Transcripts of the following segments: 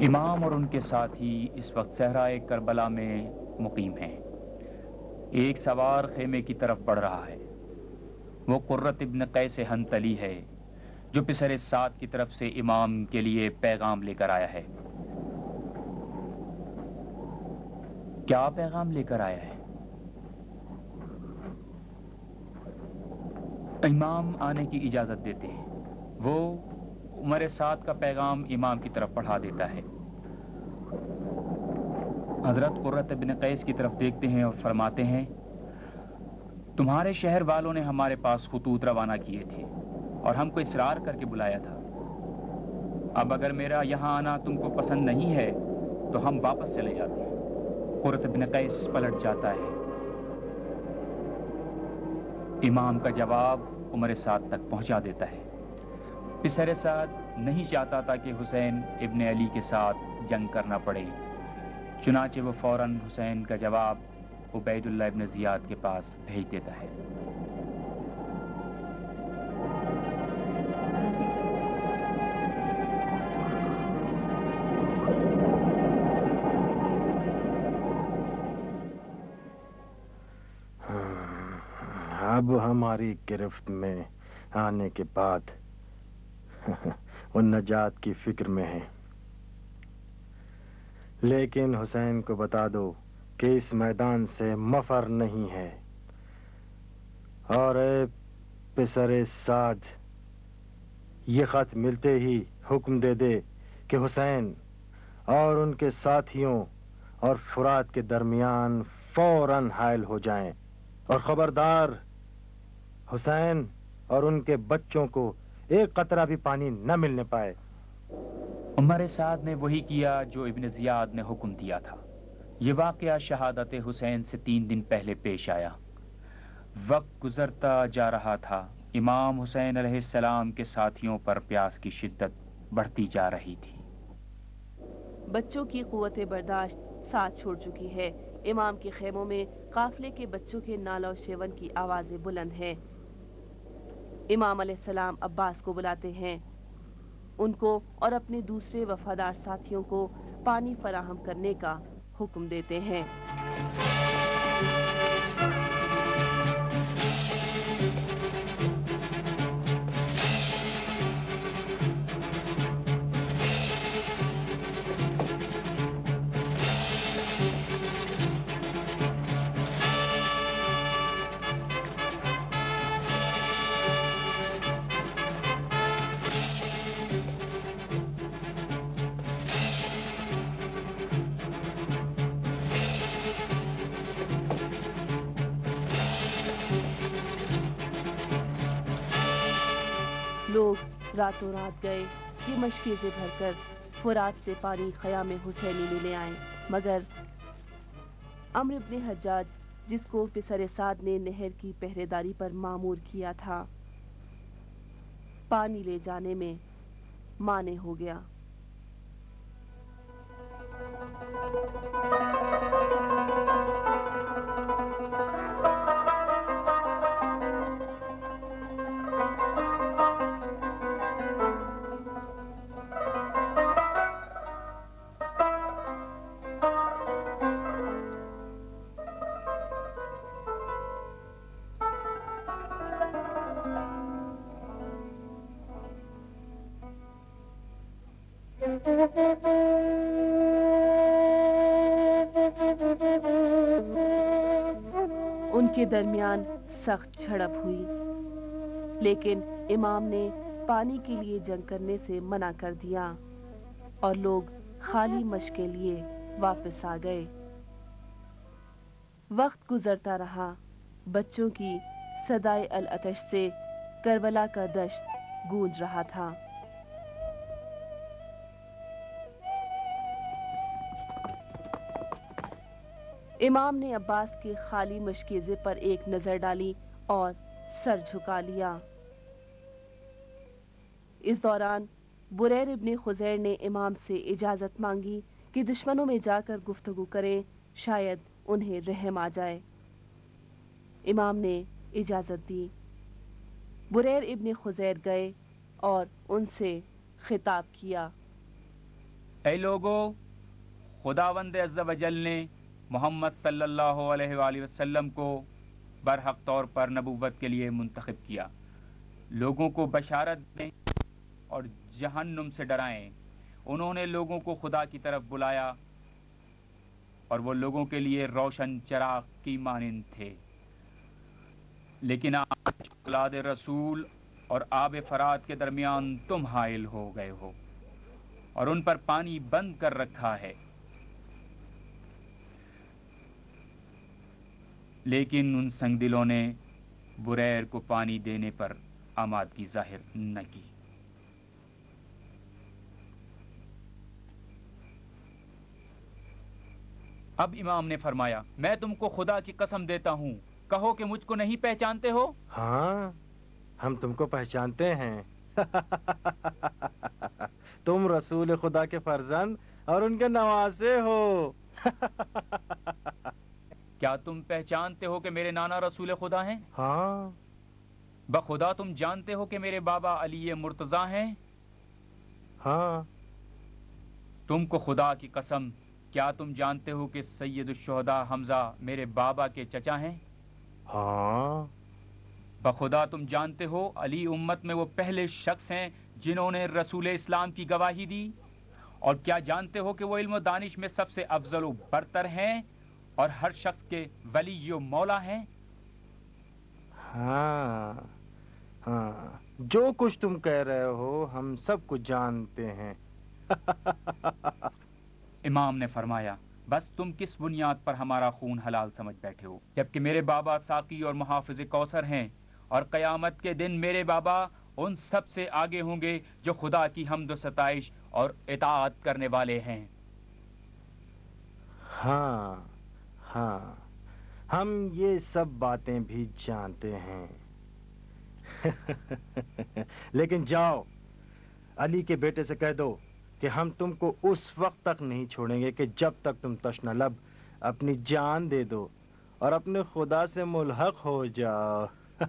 امام اور ان کے ساتھی اس وقت صحرائے کربلا میں مقیم ہیں۔ ایک سوار خیمے کی طرف بڑھ رہا ہے۔ وہ قرۃ ابن قیس حنطلی ہے جو پسر سعد کی طرف سے امام کے لیے پیغام لے کر آیا ہے۔ کیا پیغام لے کر آیا ہے؟ امام آنے کی اجازت دیتے ہیں۔ وہ عمر سعد کا پیغام امام کی طرف پڑھا دیتا ہے۔ حضرت قرۃ ابن قیس کی طرف دیکھتے ہیں اور فرماتے ہیں، تمہارے شہر والوں نے ہمارے پاس خطوط روانہ کیے تھے اور ہم کو اصرار کر کے بلایا تھا۔ اب اگر میرا یہاں آنا تم کو پسند نہیں ہے تو ہم واپس چلے جاتے ہیں۔ قرۃ ابن قیس پلٹ جاتا ہے۔ امام کا جواب عمر سعد تک پہنچا دیتا ہے۔ پسر سعد نہیں چاہتا تھا کہ حسین ابن علی کے ساتھ جنگ کرنا پڑے، چنانچہ وہ فوراً حسین کا جواب عبید اللہ ابن زیاد کے پاس بھیج دیتا ہے۔ اب ہماری گرفت میں آنے کے بعد وہ نجات کی فکر میں ہیں، لیکن حسین کو بتا دو کہ اس میدان سے مفر نہیں ہے، اور اے پسر سعد، یہ خط ملتے ہی حکم دے دے کہ حسین اور ان کے ساتھیوں اور فرات کے درمیان فوراً حائل ہو جائیں، اور خبردار حسین اور ان کے بچوں کو ایک قطرہ بھی پانی نہ ملنے پائے۔ عمر سعد نے وہی کیا جو ابن زیاد نے حکم دیا تھا۔ یہ واقعہ شہادت حسین سے 3 دن پہلے پیش آیا۔ وقت گزرتا جا رہا تھا۔ امام حسین علیہ السلام کے ساتھیوں پر پیاس کی شدت بڑھتی جا رہی تھی۔ بچوں کی قوت برداشت ساتھ چھوڑ چکی ہے۔ امام کے خیموں میں قافلے کے بچوں کے نالہ و شیون کی آوازیں بلند ہیں۔ امام علیہ السلام عباس کو بلاتے ہیں، ان کو اور اپنے دوسرے وفادار ساتھیوں کو پانی فراہم کرنے کا حکم دیتے ہیں۔ لوگ راتوں رات گئے یہ مشکیزیں بھر کر فرات سے پانی خیام حسینی میں لے آئیں، مگر عمرو بن حجاج، جس کو پسر سعد نے نہر کی پہرے داری پر مامور کیا تھا، پانی لے جانے میں مانع ہو گیا۔ ان کے درمیان سخت جھڑپ ہوئی، لیکن امام نے پانی کے لیے جنگ کرنے سے منع کر دیا اور لوگ خالی مشق کے لیے واپس آ گئے۔ وقت گزرتا رہا، بچوں کی صدائے العطش سے کربلا کا دشت گونج رہا تھا۔ امام نے عباس کے خالی مشکیزے پر ایک نظر ڈالی اور سر جھکا لیا۔ اس دوران بریر ابن خزیر نے امام سے اجازت مانگی کہ دشمنوں میں جا کر گفتگو کریں، شاید انہیں رحم آ جائے۔ امام نے اجازت دی۔ بریر ابن خزیر گئے اور ان سے خطاب کیا۔ اے لوگو، خداوند عز و جل نے محمد صلی اللہ علیہ وآلہ وسلم کو برحق طور پر نبوت کے لیے منتخب کیا. لوگوں کو بشارت دیں اور جہنم سے ڈرائیں. انہوں نے لوگوں کو خدا کی طرف بلایا اور وہ لوگوں کے لیے روشن چراغ کی مانند تھے. لیکن آج اولاد رسول اور آب فرات کے درمیان تم حائل ہو گئے ہو اور ان پر پانی بند کر رکھا ہے. لیکن ان سنگ دلوں نے بریر کو پانی دینے پر آمادگی ظاہر نہ کی. اب امام نے فرمایا، میں تم کو خدا کی قسم دیتا ہوں، کہو کہ مجھ کو نہیں پہچانتے ہو؟ ہاں، ہم تم کو پہچانتے ہیں. تم رسول خدا کے فرزند اور ان کے نواسے ہو. کیا تم پہچانتے ہو کہ میرے نانا رسول خدا ہیں؟ ہاں. بخدا تم جانتے ہو کہ میرے بابا علی مرتضیٰ ہیں؟ ہاں. تم کو خدا کی قسم، کیا تم جانتے ہو کہ سید الشہداء حمزہ میرے بابا کے چچا ہیں؟ ہاں. بخدا تم جانتے ہو علی امت میں وہ پہلے شخص ہیں جنہوں نے رسول اسلام کی گواہی دی؟ اور کیا جانتے ہو کہ وہ علم و دانش میں سب سے افضل و برتر ہیں اور ہر شخص کے ولی و مولا ہیں؟ ہاں. ہاں، جو کچھ تم کہہ رہے ہو ہم سب کچھ جانتے ہیں. امام نے فرمایا، بس تم کس بنیاد پر ہمارا خون حلال سمجھ بیٹھے ہو، جبکہ میرے بابا ساقی اور محافظ کوثر ہیں، اور قیامت کے دن میرے بابا ان سب سے آگے ہوں گے جو خدا کی حمد و ستائش اور اطاعت کرنے والے ہیں. ہاں ہاں، ہم یہ سب باتیں بھی جانتے ہیں. لیکن جاؤ، علی کے بیٹے سے کہہ دو کہ ہم تم کو اس وقت تک نہیں چھوڑیں گے کہ جب تک تم تشنہ لب اپنی جان دے دو اور اپنے خدا سے ملحق ہو جاؤ.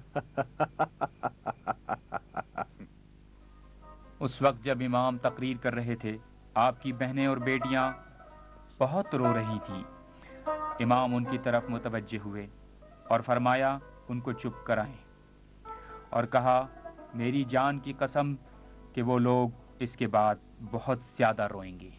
اس وقت جب امام تقریر کر رہے تھے، آپ کی بہنیں اور بیٹیاں بہت رو رہی تھیں. امام ان کی طرف متوجہ ہوئے اور فرمایا ان کو چپ کرائیں، اور کہا، میری جان کی قسم کہ وہ لوگ اس کے بعد بہت زیادہ روئیں گے.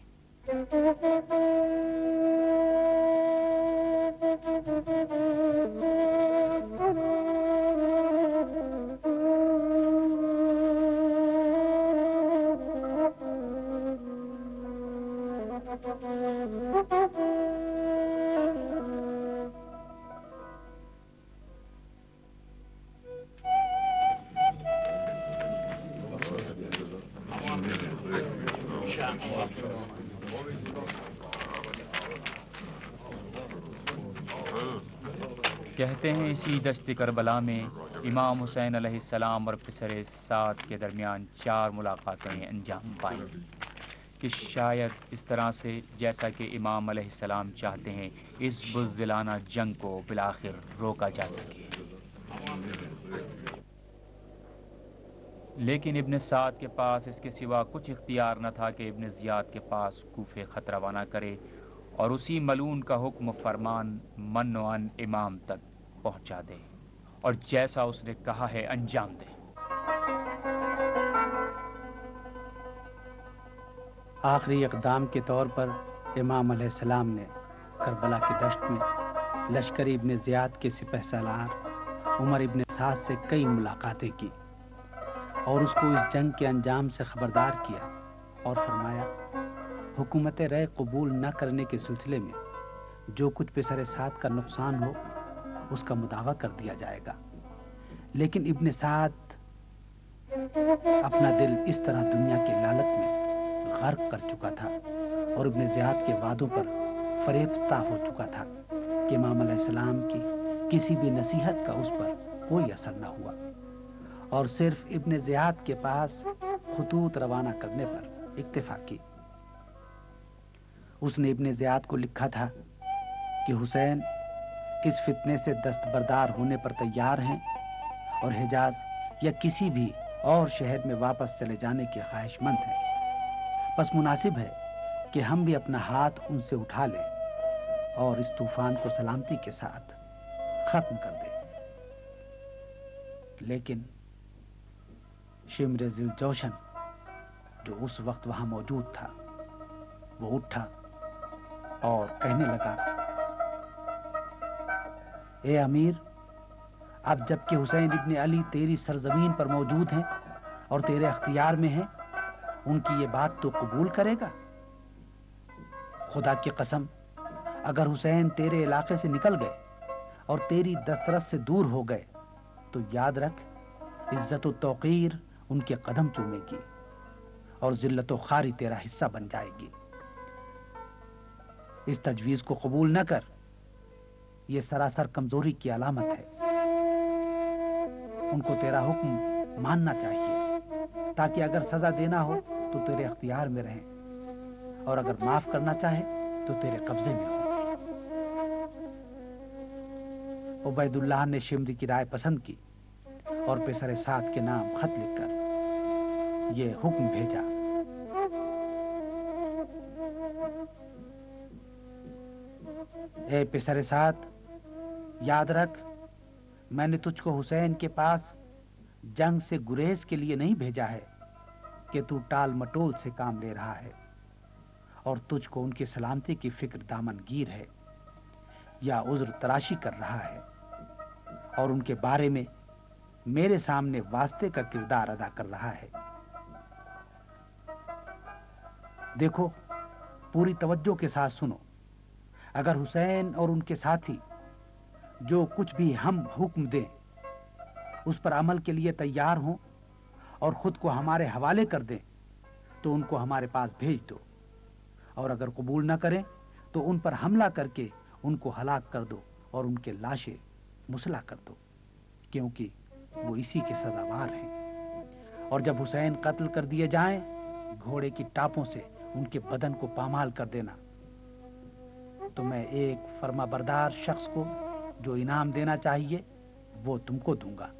کہتے ہیں اسی دشت کربلا میں امام حسین علیہ السلام اور پسر سعد کے درمیان 4 ملاقاتیں انجام پائیں کہ شاید اس طرح سے جیسا کہ امام علیہ السلام چاہتے ہیں اس بزدلانہ جنگ کو بالآخر روکا جا سکے. لیکن ابن سعد کے پاس اس کے سوا کچھ اختیار نہ تھا کہ ابن زیاد کے پاس کوفے خط روانہ کرے اور اسی ملعون کا حکم فرمان من و عن امام تک پہنچا دے اور جیسا اس نے کہا ہے انجام دے. آخری اقدام کے طور پر امام علیہ السلام نے کربلا کی دشت میں لشکر ابن زیاد کے سپہ سالار عمر ابن سعد سے کئی ملاقاتیں کی اور اس کو اس جنگ کے انجام سے خبردار کیا اور فرمایا، حکومت رائے قبول نہ کرنے کے سلسلے میں جو کچھ پسر سعد کا نقصان ہو اس کا مداوع کر دیا جائے گا. لیکن ابن سعد اپنا دل اس طرح دنیا کے لالچ میں غرق کر چکا تھا اور ابن زیاد کے وعدوں پر فریفتہ ہو چکا تھا کہ امام علیہ السلام کی کسی بھی نصیحت کا اس پر کوئی اثر نہ ہوا اور صرف ابن زیاد کے پاس خطوط روانہ کرنے پر اکتفا کی. اس نے ابن زیاد کو لکھا تھا کہ حسین اس فتنے سے دستبردار ہونے پر تیار ہیں اور حجاز یا کسی بھی اور شہر میں واپس چلے جانے کے خواہش مند ہیں. بس مناسب ہے کہ ہم بھی اپنا ہاتھ ان سے اٹھا لیں اور اس طوفان کو سلامتی کے ساتھ ختم کر دیں۔ لیکن شمر ذی الجوشن جو اس وقت وہاں موجود تھا وہ اٹھا اور کہنے لگا، اے امیر، اب جب کہ حسین ابن علی تیری سرزمین پر موجود ہیں اور تیرے اختیار میں ہیں، ان کی یہ بات تو قبول کرے گا؟ خدا کی قسم، اگر حسین تیرے علاقے سے نکل گئے اور تیری دسترس سے دور ہو گئے تو یاد رکھ، عزت و توقیر ان کے قدم چومے گی اور ذلت و خواری تیرا حصہ بن جائے گی۔ اس تجویز کو قبول نہ کر، یہ سراسر کمزوری کی علامت ہے۔ ان کو تیرا حکم ماننا چاہیے تاکہ اگر سزا دینا ہو تو تیرے اختیار میں رہیں، اور اگر معاف کرنا چاہے تو تیرے قبضے میں ہو۔ عبید اللہ نے شمر کی رائے پسند کی اور پسر سعد کے نام خط لکھ کر یہ حکم بھیجا، اے پسر سعد، یاد رکھ، میں نے تجھ کو حسین کے پاس جنگ سے گریز کے لیے نہیں بھیجا ہے کہ تو ٹال مٹول سے کام لے رہا ہے اور تجھ کو ان کی سلامتی کی فکر دامن گیر ہے یا عذر تراشی کر رہا ہے اور ان کے بارے میں میرے سامنے واسطے کا کردار ادا کر رہا ہے۔ دیکھو، پوری توجہ کے ساتھ سنو، اگر حسین اور ان کے ساتھی جو کچھ بھی ہم حکم دیں اس پر عمل کے لیے تیار ہوں اور خود کو ہمارے حوالے کر دیں تو ان کو ہمارے پاس بھیج دو، اور اگر قبول نہ کریں تو ان پر حملہ کر کے ان کو ہلاک کر دو اور ان کے لاشیں مسلح کر دو، کیونکہ وہ اسی کے سزاوار ہیں۔ اور جب حسین قتل کر دیے جائیں، گھوڑے کی ٹاپوں سے ان کے بدن کو پامال کر دینا، تو میں ایک فرما بردار شخص کو جو انعام دینا چاہیے وہ تم کو دوں گا،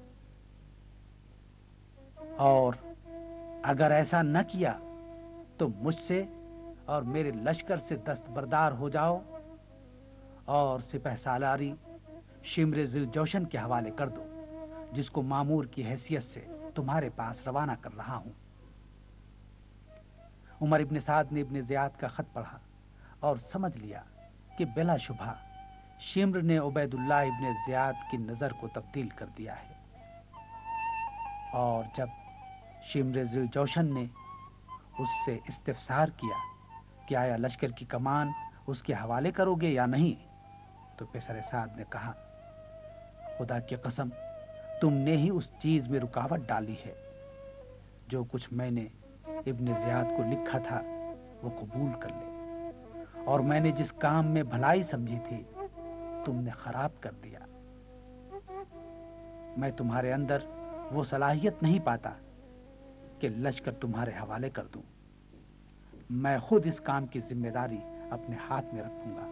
اور اگر ایسا نہ کیا تو مجھ سے اور میرے لشکر سے دستبردار ہو جاؤ اور سپہ سالاری شمر ذی الجوشن کے حوالے کر دو، جس کو مامور کی حیثیت سے تمہارے پاس روانہ کر رہا ہوں۔ عمر ابن سعد نے ابن زیاد کا خط پڑھا اور سمجھ لیا کہ بلا شبہ شمر نے عبید اللہ ابن زیاد کی نظر کو تبدیل کر دیا ہے، اور جب شمر ذی الجوشن نے اس سے استفسار کیا کہ آیا لشکر کی کمان اس کے حوالے کرو گے یا نہیں، تو پسر سعد نے کہا، خدا کی قسم، تم نے ہی اس چیز میں رکاوٹ ڈالی ہے۔ جو کچھ میں نے ابن زیاد کو لکھا تھا وہ قبول کر لے، اور میں نے جس کام میں بھلائی سمجھی تھی تم نے خراب کر دیا۔ میں تمہارے اندر وہ صلاحیت نہیں پاتا کہ لشکر تمہارے حوالے کر دوں۔ میں خود اس کام کی ذمہ داری اپنے ہاتھ میں رکھوں گا۔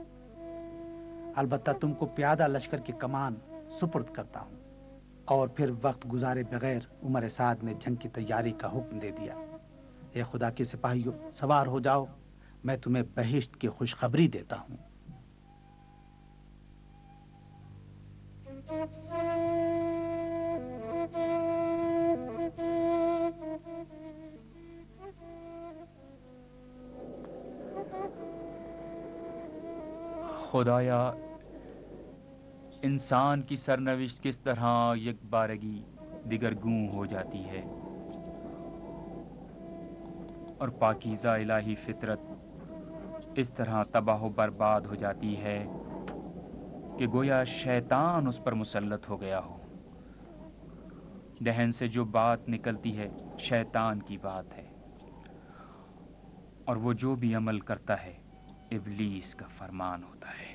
البتہ تم کو پیادہ لشکر کی کمان سپرد کرتا ہوں۔ اور پھر وقت گزارے بغیر عمر سعد نے جنگ کی تیاری کا حکم دے دیا، اے خدا کے سپاہیوں، سوار ہو جاؤ، میں تمہیں بہشت کی خوشخبری دیتا ہوں۔ خدایا، انسان کی سرنوشت کس طرح یک بارگی دگرگوں ہو جاتی ہے، اور پاکیزہ الہی فطرت اس طرح تباہ و برباد ہو جاتی ہے کہ گویا شیطان اس پر مسلط ہو گیا ہو۔ دہن سے جو بات نکلتی ہے شیطان کی بات ہے، اور وہ جو بھی عمل کرتا ہے ابلیس کا فرمان ہوتا ہے۔